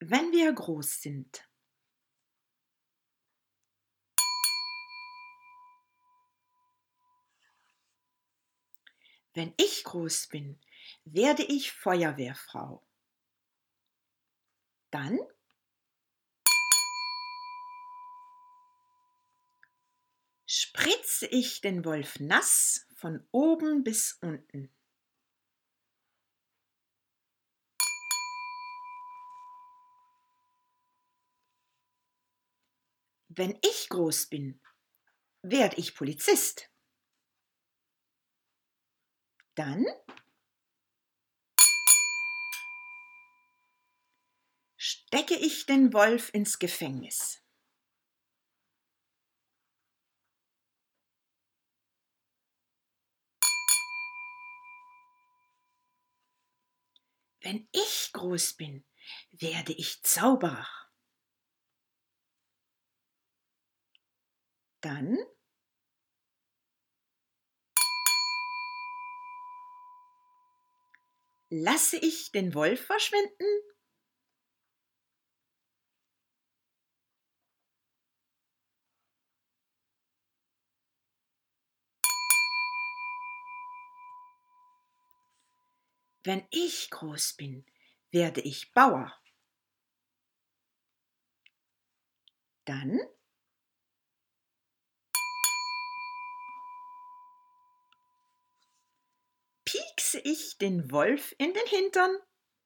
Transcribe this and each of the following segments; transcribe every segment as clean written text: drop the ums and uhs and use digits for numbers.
Wenn wir groß sind. Wenn ich groß bin, werde ich Feuerwehrfrau. Dann spritze ich den Wolf nass von oben bis unten. Wenn ich groß bin, werde ich Polizist. Dann stecke ich den Wolf ins Gefängnis. Wenn ich groß bin, werde ich Zauberer. Dann lasse ich den Wolf verschwinden. Wenn ich groß bin, werde ich Bauer. Dann piekse ich den Wolf in den Hintern.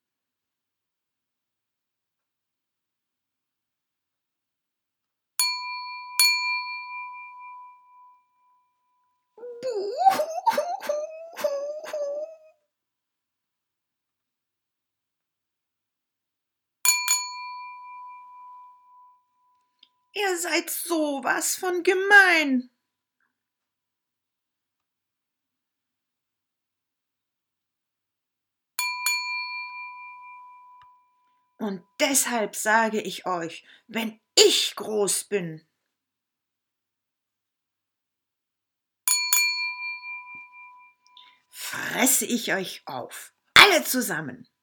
Ihr seid sowas von gemein. Und deshalb sage ich euch, wenn ich groß bin, fresse ich euch auf, alle zusammen.